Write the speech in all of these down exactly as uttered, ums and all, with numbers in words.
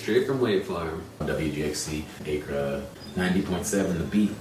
straight from Wave Farm. W G X C, Acra, ninety point seven, The Beat.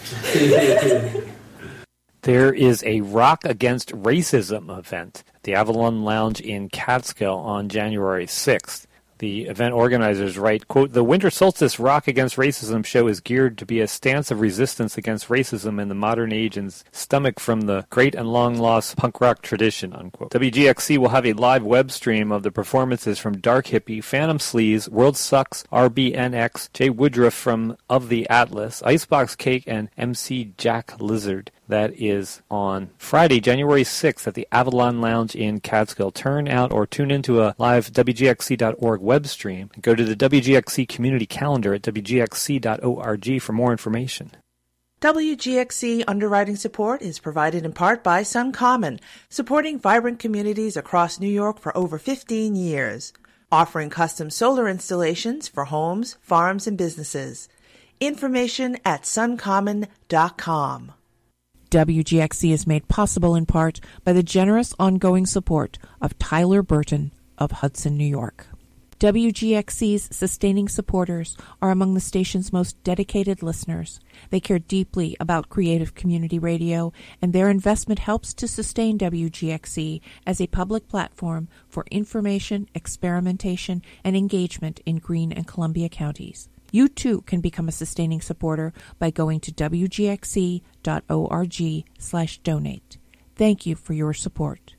There is a Rock Against Racism event at the Avalon Lounge in Catskill on January sixth. The event organizers write, quote, "The Winter Solstice Rock Against Racism show is geared to be a stance of resistance against racism in the modern age and stomach from the great and long-lost punk rock tradition," unquote. W G X C will have a live web stream of the performances from Dark Hippie, Phantom Sleaze, World Sucks, R B N X, Jay Woodruff from Of the Atlas, Icebox Cake, and M C Jack Lizard. That is on Friday, January sixth at the Avalon Lounge in Catskill. Turn out or tune into a live W G X C dot org web stream. Go to the W G X C community calendar at W G X C dot org for more information. W G X C underwriting support is provided in part by SunCommon, supporting vibrant communities across New York for over fifteen years, offering custom solar installations for homes, farms, and businesses. Information at sun common dot com. W G X C is made possible in part by the generous ongoing support of Tyler Burton of Hudson, New York. W G X C's sustaining supporters are among the station's most dedicated listeners. They care deeply about creative community radio, and their investment helps to sustain W G X C as a public platform for information, experimentation, and engagement in Greene and Columbia counties. You too can become a sustaining supporter by going to W G X C dot org slash donate. Thank you for your support.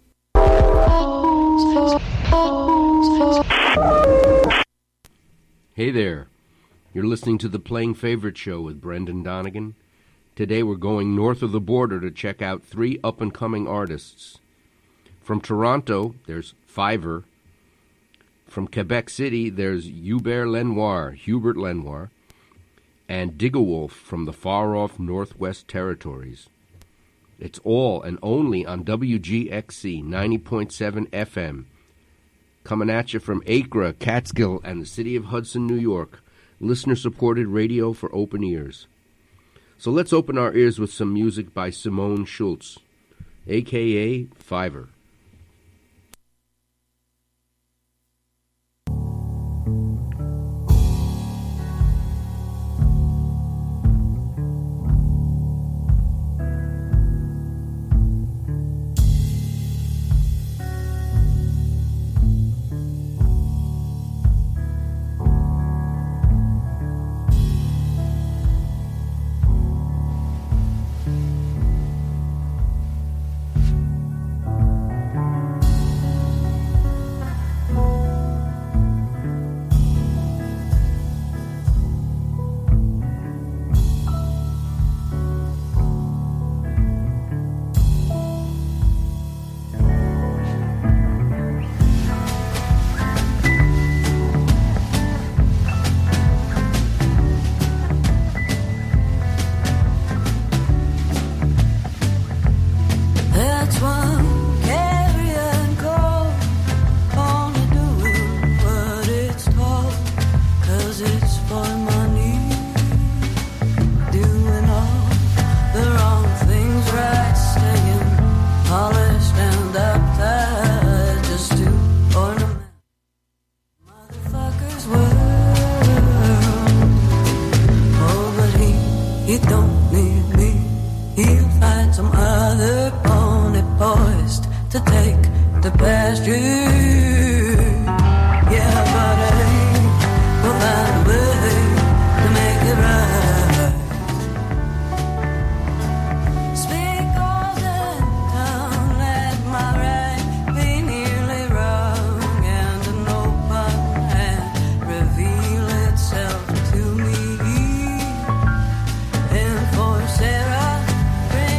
Hey there. You're listening to the Playing Favorite Show with Brendan Donegan. Today we're going north of the border to check out three up-and-coming artists. From Toronto, there's Fiverr. From Quebec City, there's Hubert Lenoir, Hubert Lenoir, and Digawolf from the far-off Northwest Territories. It's all and only on W G X C ninety point seven F M. Coming at you from Acra, Catskill, and the city of Hudson, New York. Listener-supported radio for open ears. So let's open our ears with some music by Simone Schultz, a k a. Fiverr.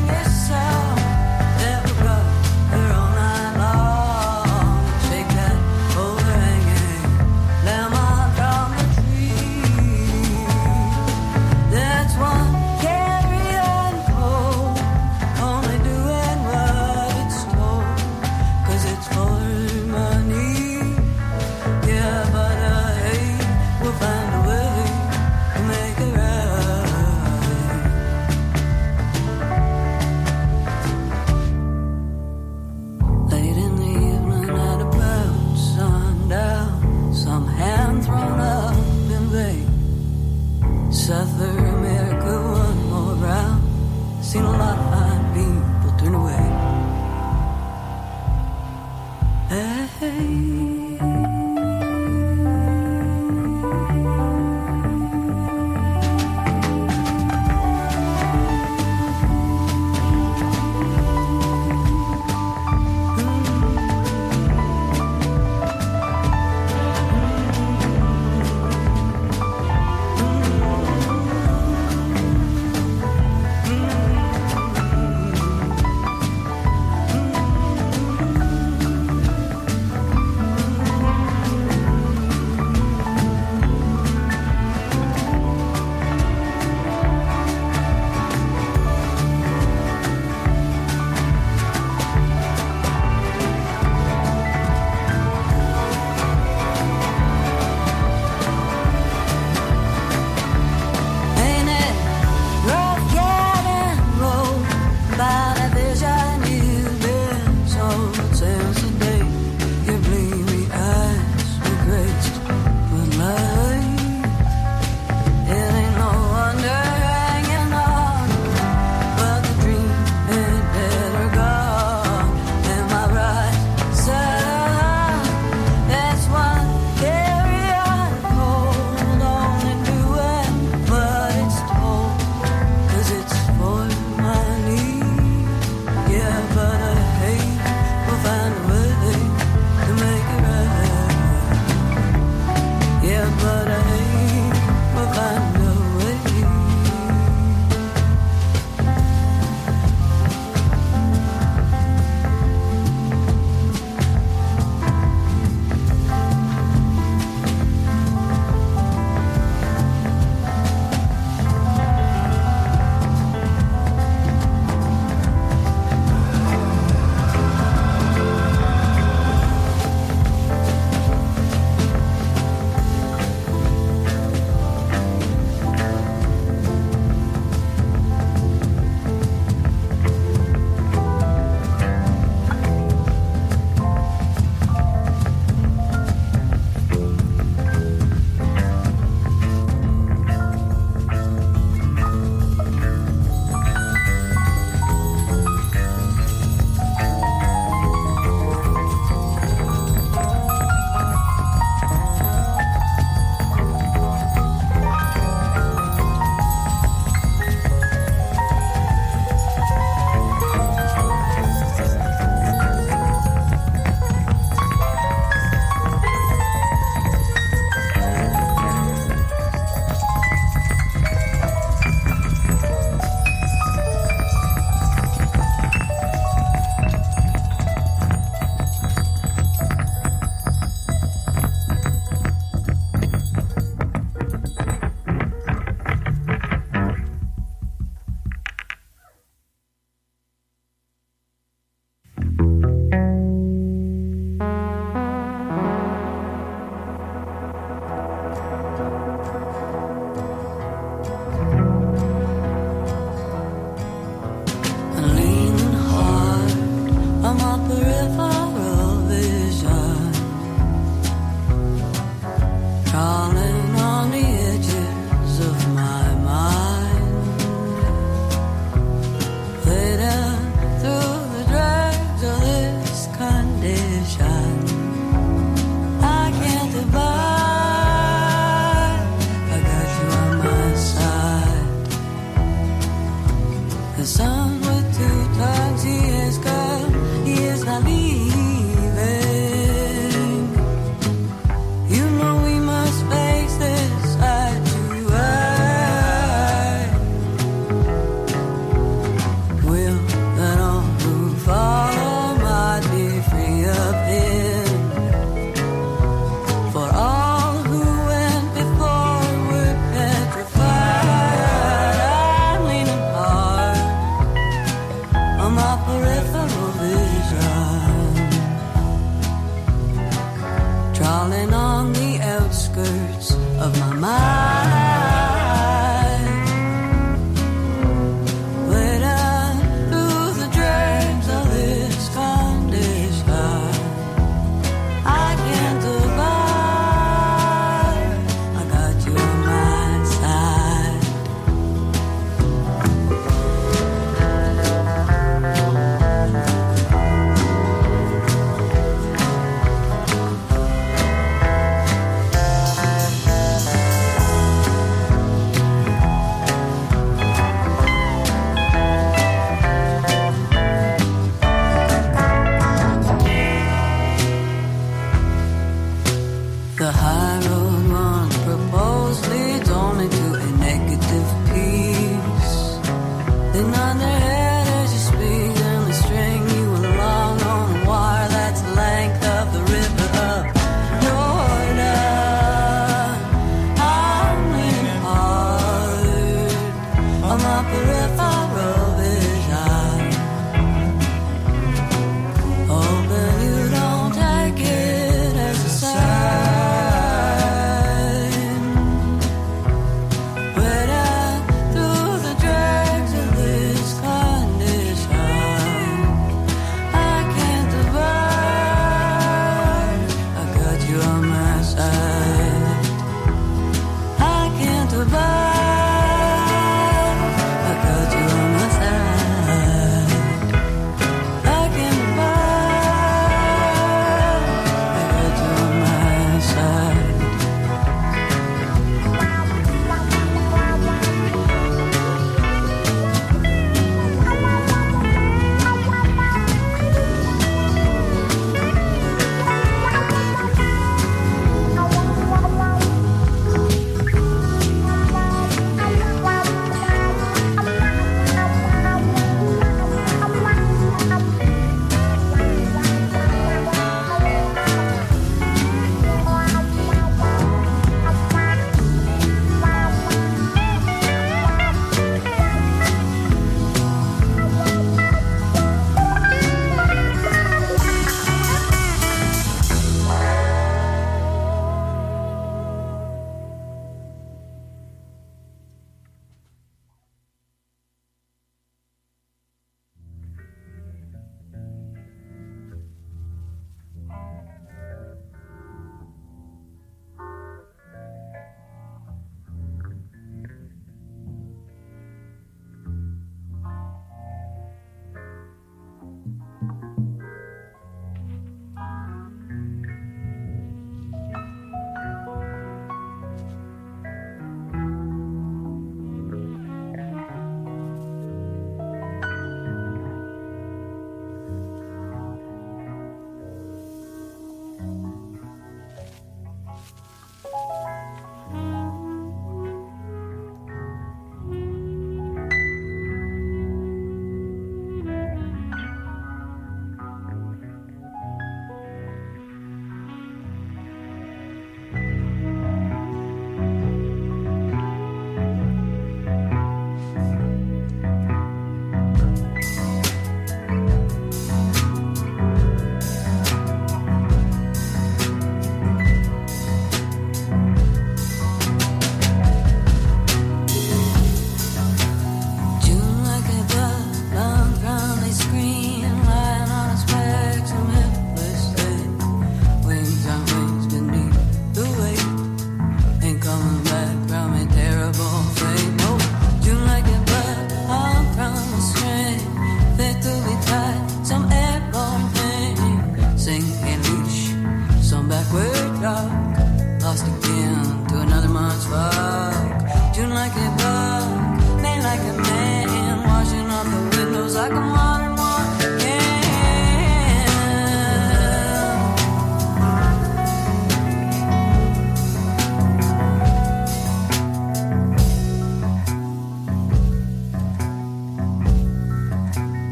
Shake that find people turn away. Hey.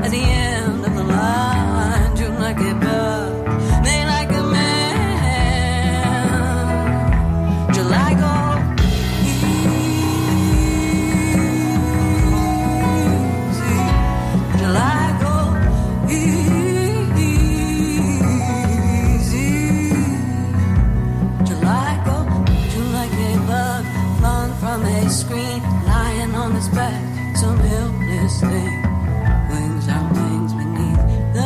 At the end of the line, June like a bug, May like a man. July go easy, July go easy, July go. June like a bug, flung from a screen, lying on his back, some helpless thing. Wings on wings beneath the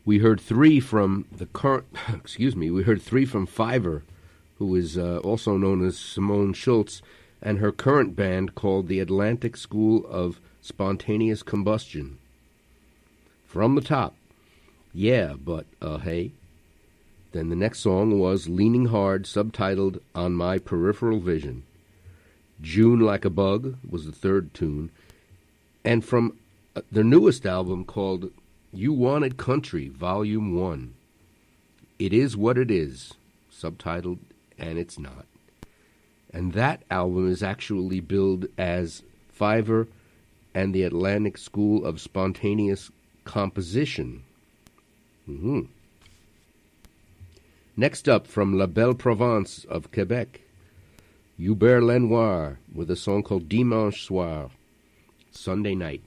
We heard three from the current, excuse me, we heard three from Fiverr, who is uh, also known as Simone Schultz, and her current band called the Atlantic School of Spontaneous Combustion. From the Top, Yeah, but, uh, hey. Then the next song was Leaning Hard, subtitled On My Peripheral Vision. June Like a Bug was the third tune. And from uh, their newest album called You Wanted Country, Volume one, It Is What It Is, subtitled And It's Not. And that album is actually billed as Fiverr and the Atlantic School of Spontaneous Composition. Mm-hmm. Next up, from La Belle Provence of Quebec, Hubert Lenoir with a song called Dimanche Soir, Sunday Night.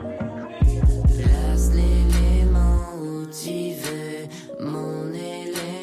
Place l'élément où tu veux, mon élément.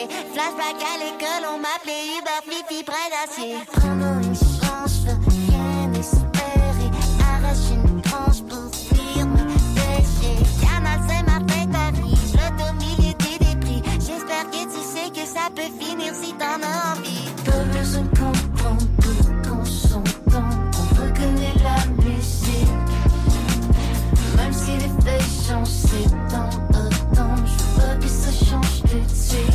quartier. Flashback à l'école, on m'appelait Uber, Fifi, près d'acier. Prends-nous une chance, je veux rien espérer. Arrache une tranche pour fuir mes péchés. Canal, c'est ma fête à vie, je le donne milieu des prix. J'espère que tu sais que ça peut finir si t'en as envie. Pas besoin de comprendre pour qu'on s'entend. On reconnaît la musique. Même si les faits changent, c'est dans autant. Je veux pas que ça change tout de suite.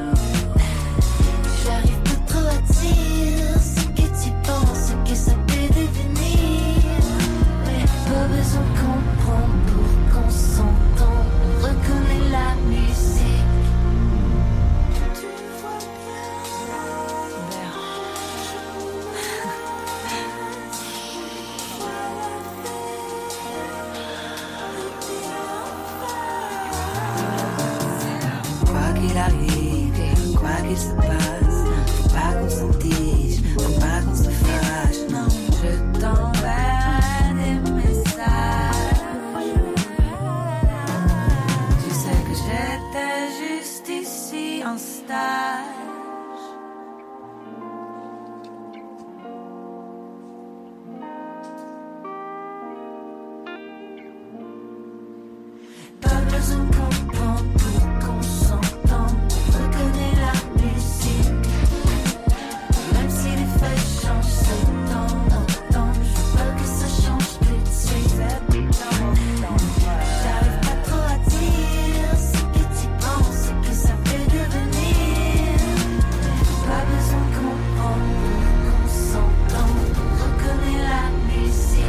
J'arrive pas trop à dire ce que tu penses, ce que ça peut devenir. Mais pas besoin de comprendre pour qu'on s'entende. On reconnaît la musique. Tu vois Quoi qu'il arrive et quoi qu'il se passe, faut pas qu'on s'indige, faut pas qu'on se fâche. Non, je t'enverrai des messages. Tu sais que j'étais juste ici en stage. Pas besoin de comprendre pour qu'on s'entende. On reconnaît la musique. Même si les faits changent, c'est dans autant. Je veux pas que ça change tout de suite. J'arrive pas trop à dire ce que tu penses, ce que ça peut devenir. Pas besoin de comprendre pour qu'on s'entende. On reconnaît la musique.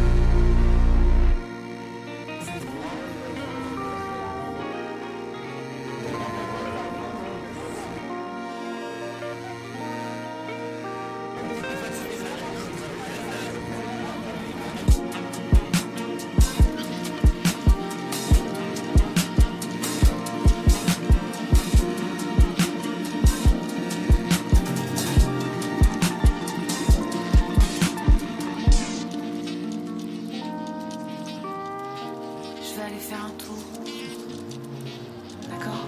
Je vais aller faire un tour. D'accord?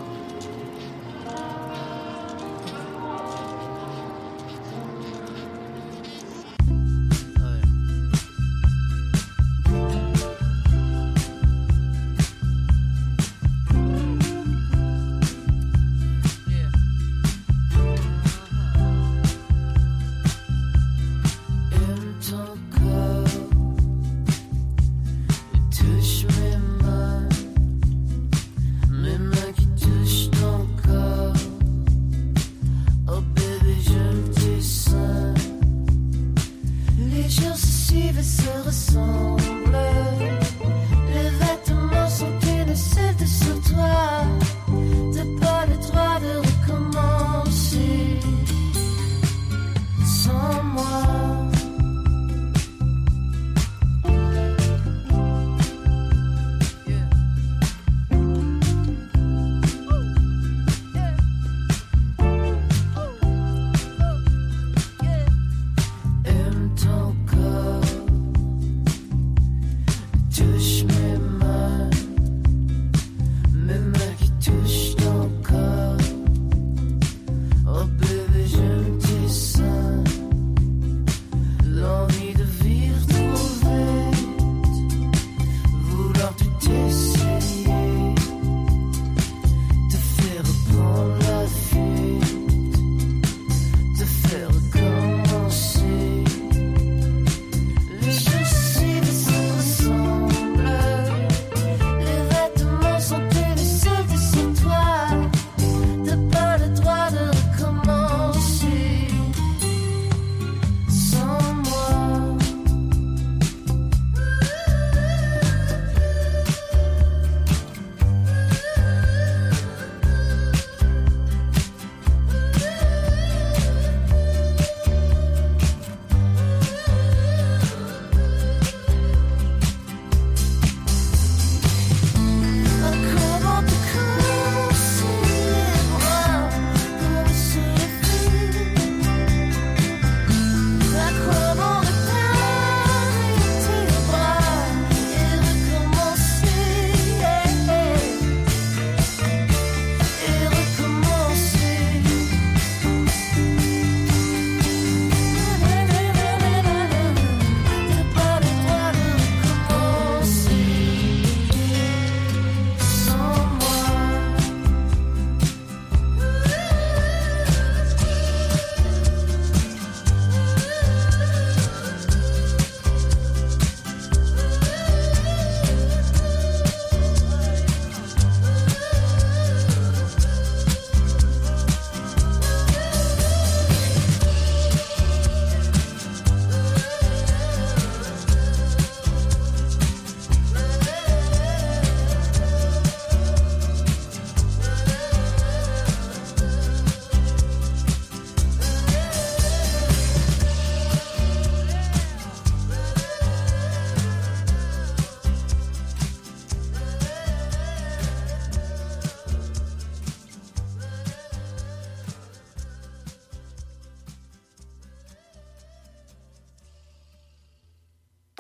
Aime ton corps, touche mes mains, mes mains qui touchent ton corps. Oh bébé, j'aime tes seins. Les jours se suivent et se ressemblent. Les vêtements sont une selle sur toi. T'as pas le droit de recommencer sans moi. Aime ton corps,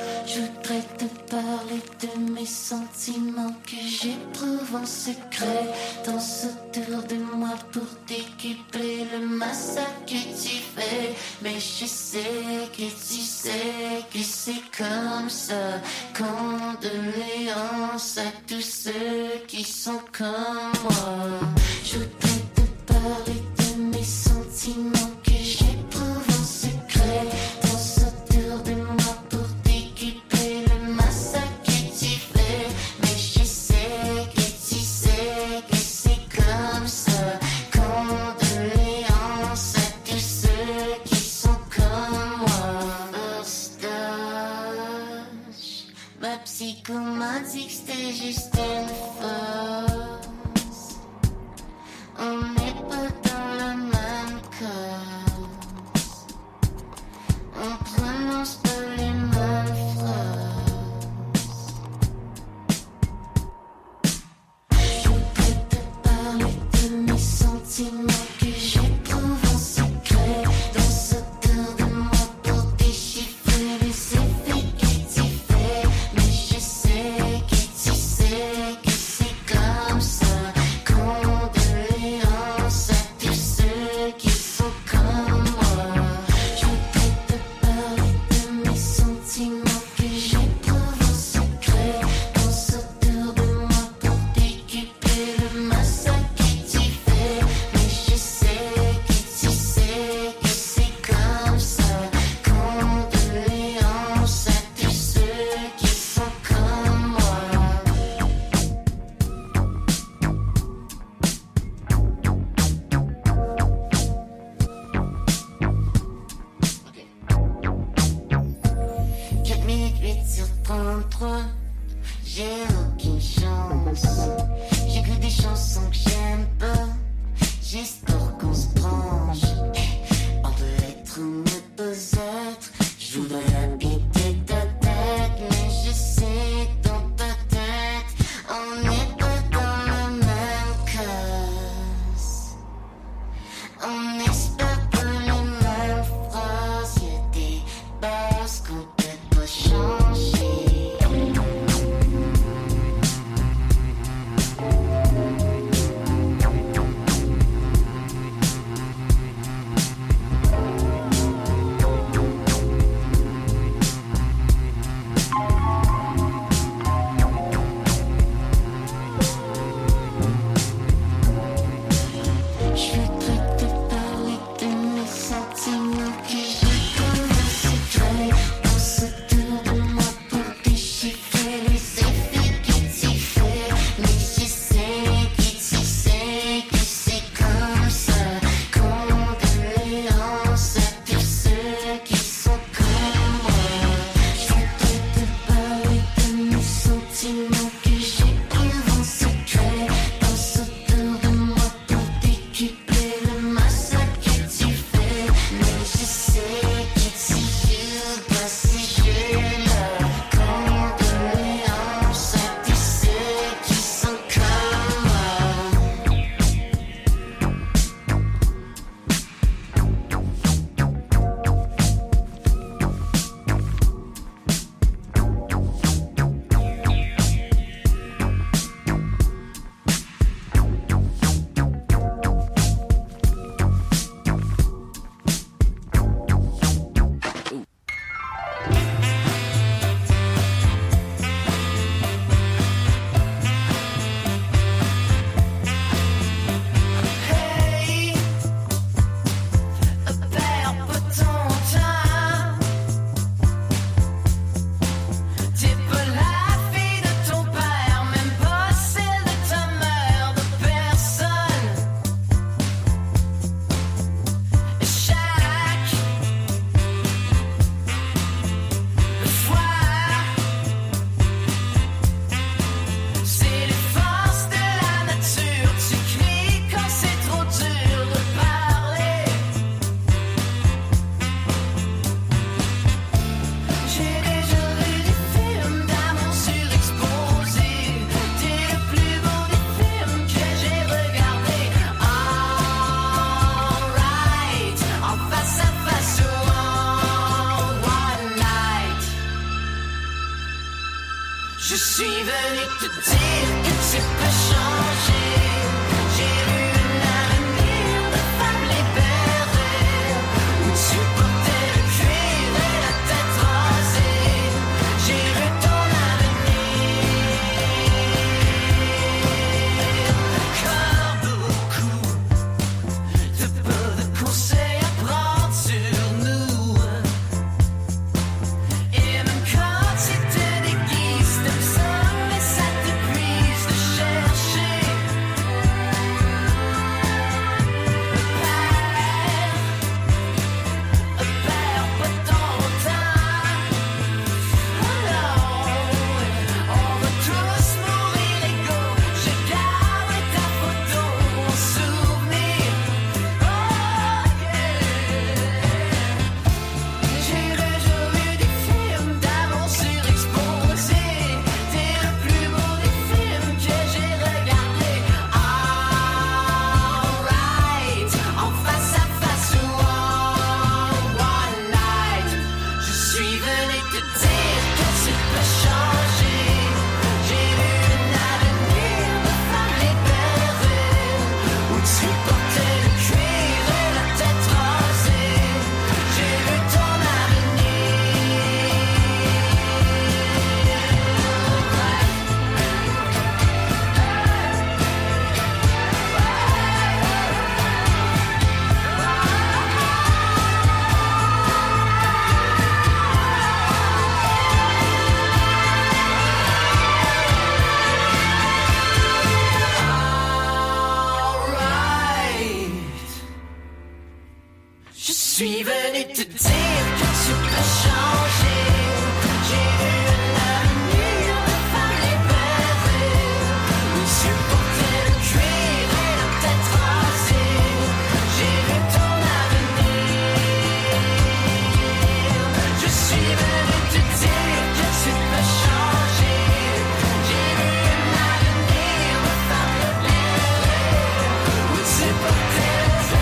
Je voudrais te parler de mes sentiments que j'éprouve en secret. Danse autour de moi pour décupler le massacre que tu fais. Mais je sais que tu sais que c'est comme ça. Condoléances à tous ceux qui sont comme moi. Je voudrais te parler de mes sentiments que j'éprouve en secret. Danse autour de moi pour décupler le massacre que tu fais. Mais je sais que tu sais que c'est comme ça. Condoléances à tous ceux qui sont comme moi. First touch, ma psycho m'a dit que c'était juste une fausse. On n'est pas dans la même cause. On prononce pas les mêmes phrases. Je voudrais te parler de mes sentiments que j'éprouve en secret. Danse autour de moi pour déchiffrer les effets que tu fais. Mais je sais que tu sais que c'est comme ça. Condoléances à tous ceux qui sont comme moi. Je voudrais te parler de mes sentiments que j'éprouve en secret. Danse autour de moi pour décupler le massacre que tu fais. Mais je sais que tu sais que c'est comme ça. Condoléances à tous ceux qui sont comme moi. quatre minutes huit sur trente-trois, j'ai aucune chance. J'écoute des chansons que j'aime pas, j'espère qu'on se branche. On peut être ou ne pas être, je voudrais habiter ta tête. Mais je sais que dans ta tête, on n'est pas dans la même case. On espère pas les mêmes phrases, y'a des bases qu'on peut pas changer. Je voudrais te parler de mes sentiments que j'éprouve en secret. Danse autour de moi Je suis venu te dire que tu peux changer. J'ai vu un avenir de femme libérée, où tu portais le cuir et la tête rasée. J'ai vu ton avenir. Comme beaucoup de peu de conseils à prendre sur nous. Et même quand tu te déguises de personne, mais ça t'épuise de chercher. Perds, perds pas ton temps. Oh non, on va tous mourir égaux. Je garde ta photo en souvenir. Oh yeah. J'ai déjà vu des films d'amour surexposés. T'es le plus beau des films que j'ai regardé. Alright, en face à face ou en one night. Je suis venu te dire que tu peux changer. J'ai vu un avenir de femme libérée, où tu portais le cuir et la tête rasée. J'ai vu ton Alright. Je suis venu te dire que tu peux changer. J'ai vu un avenir de femme libérée, où tu portais le cuir et la tête rasée. J'ai vu ton avenir. Je suis venu te dire que tu peux changer. J'ai vu un avenir de femme libérée, où tu portais le cuir.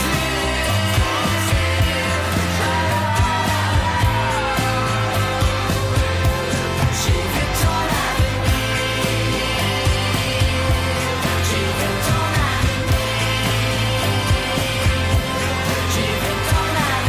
J'ai vu ton avenir. J'ai vu ton avenir. J'ai vu ton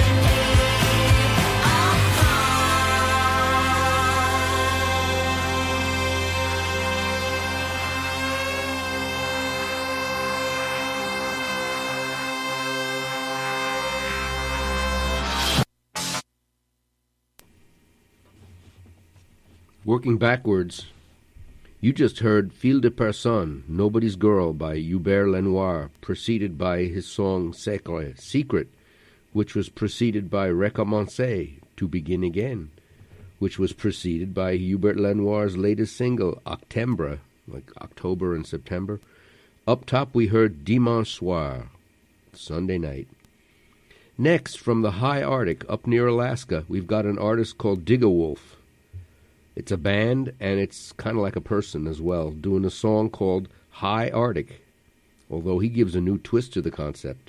Working backwards, you just heard Fille de Personne, Nobody's Girl by Hubert Lenoir, preceded by his song Secret, Secret, which was preceded by Recommencer, To Begin Again, which was preceded by Hubert Lenoir's latest single, Octembre, like October and September. Up top we heard Dimanche Soir, Sunday night. Next, from the high Arctic, up near Alaska, we've got an artist called Digawolf. It's a band, and it's kind of like a person as well, doing a song called High Arctic, although he gives a new twist to the concept.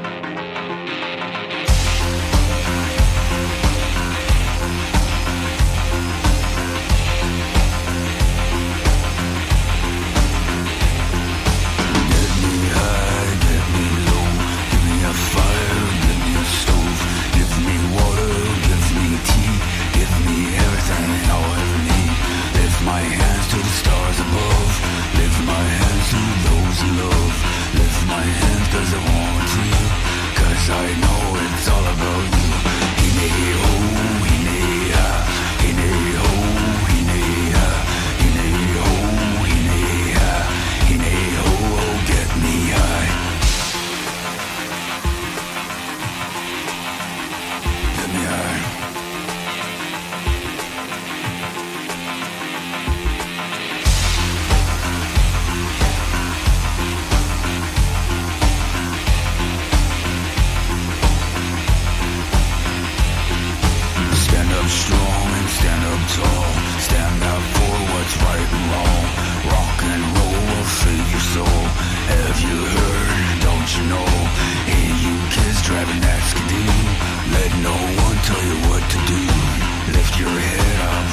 avenir. you heard, don't you know? Hey, you kids driving that skidoo, let no one tell you what to do. Lift your head up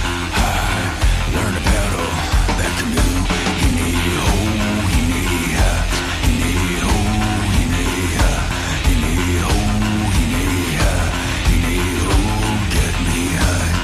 high, learn to paddle that canoe. Hee ho, hee ha, hee ho, hee ha, hee ho, hee ha, hee ho, get me high.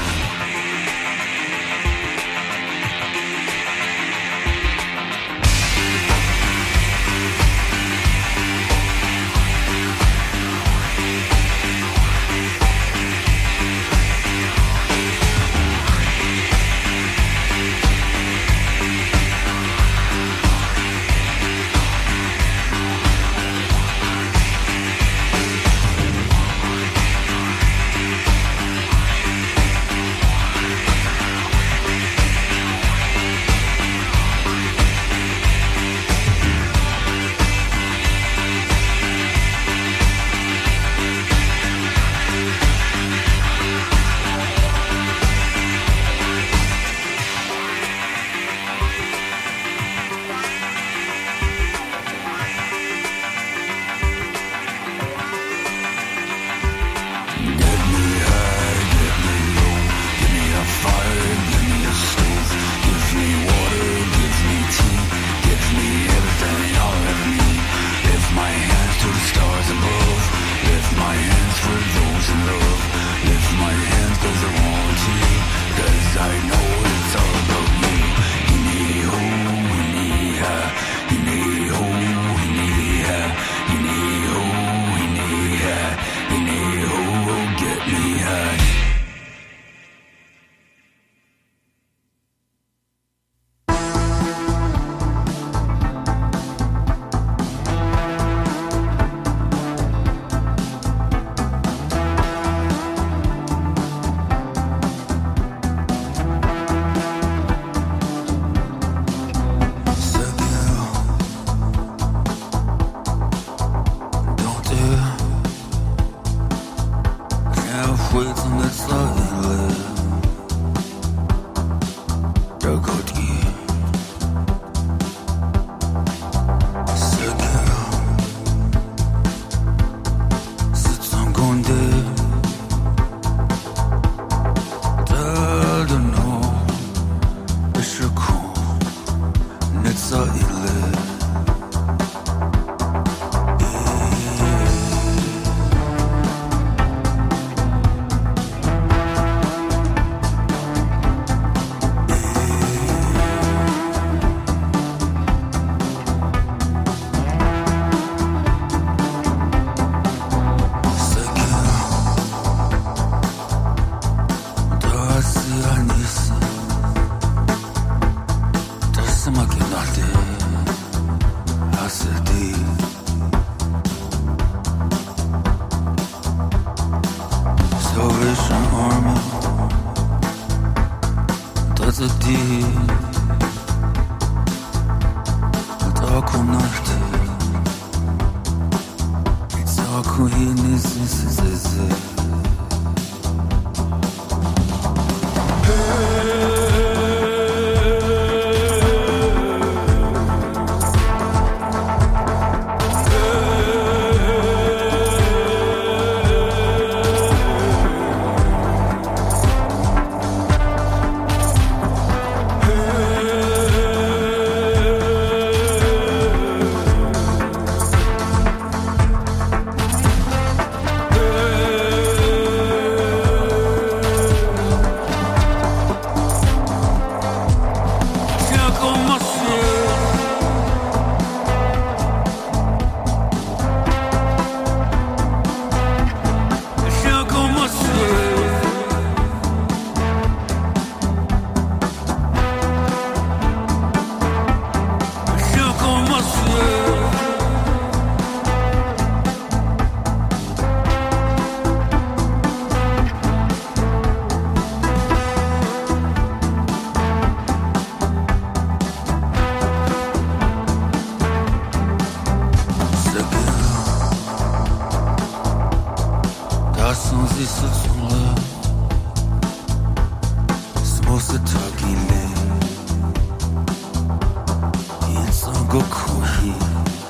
go cool.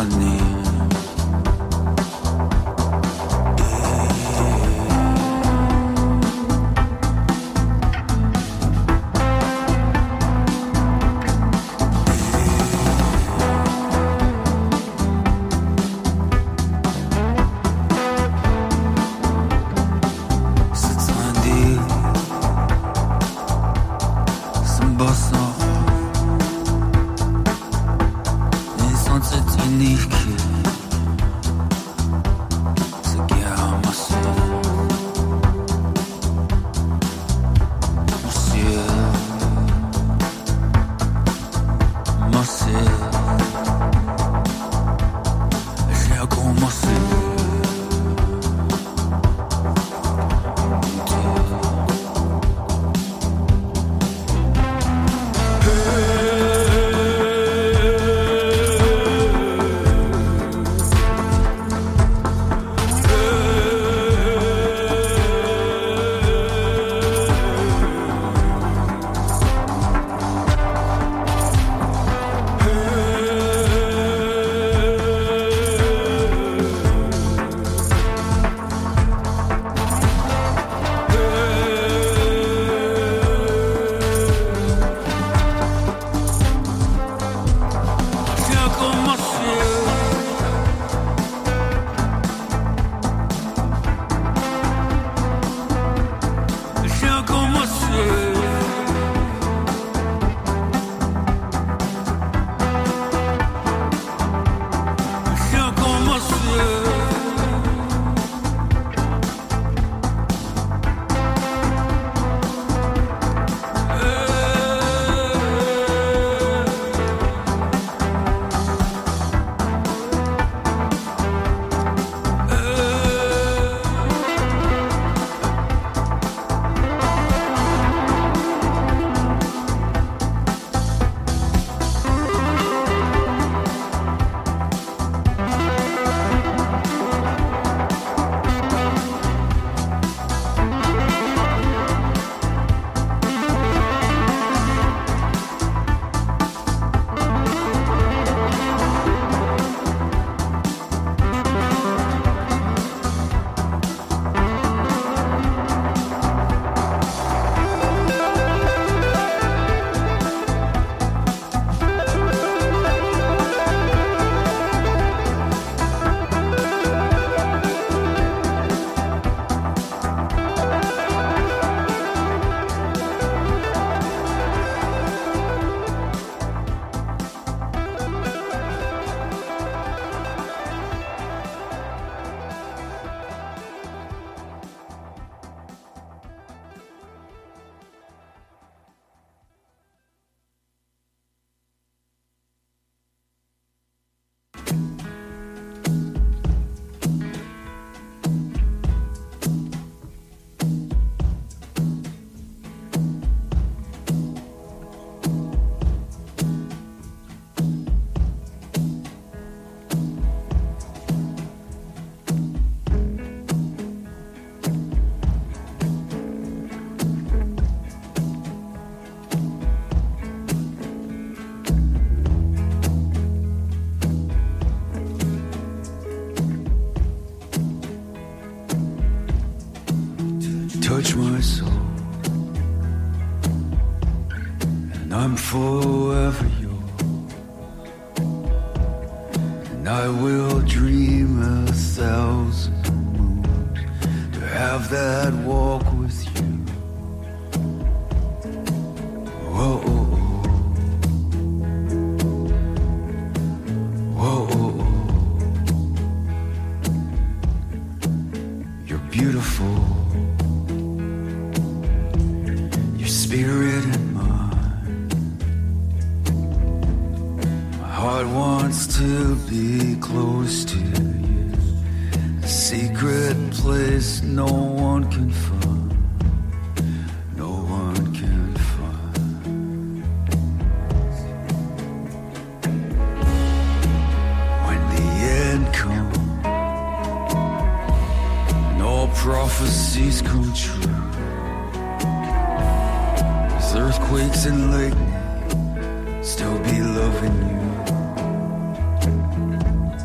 touch my soul, and I'm forever yours, and I will dream a thousand moons to have that walk with you. Whoa, whoa, whoa, you're beautiful. Spirit and mind, my heart wants to be close to you, a secret place no one can find, no one can find. When the end comes and all prophecies come true, earthquakes and lightning, still be loving you.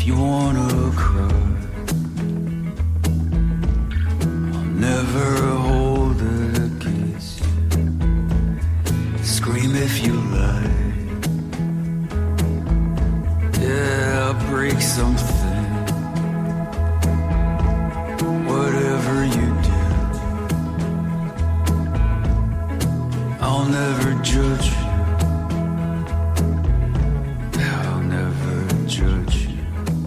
you wanna cry, I'll never hold it against you. Scream if you like, yeah, break something. Whatever you do, I'll never judge you. I'll never judge you.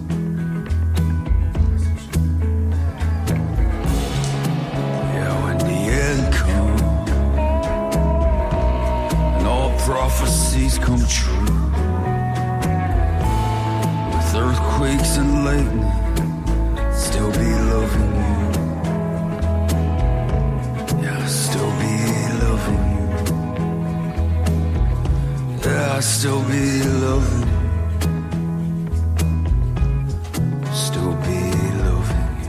Yeah, when the end comes and all prophecies come true, with earthquakes and lightning, still be loving you. Yeah, I'll still be loving you. Yeah, I'll still be loving you. Still be loving you.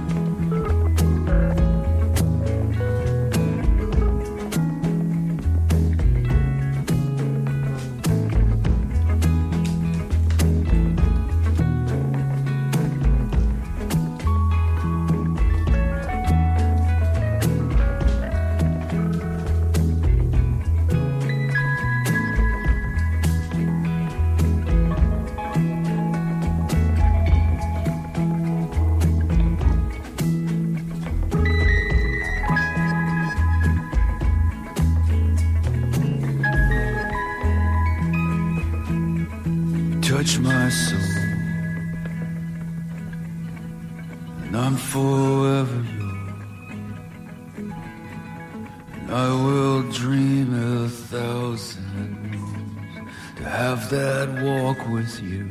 Touch my soul, and I'm forever yours. And I will dream a thousand moons to have that walk with you.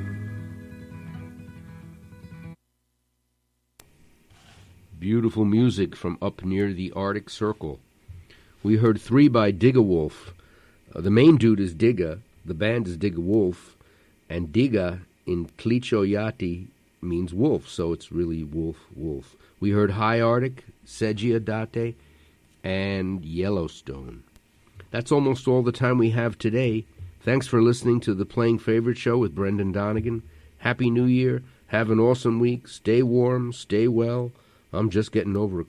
Beautiful music from up near the Arctic Circle. We heard three by Digga Wolf. Uh, the main dude is Digga, the band is Digga Wolf, and Digga in Klicho-Yati means wolf, so it's really wolf, wolf. We heard High Arctic, Segia Date, and Yellowstone. That's almost all the time we have today. Thanks for listening to the Playing Favorite Show with Brendan Donegan. Happy New Year. Have an awesome week. Stay warm. Stay well. I'm just getting over a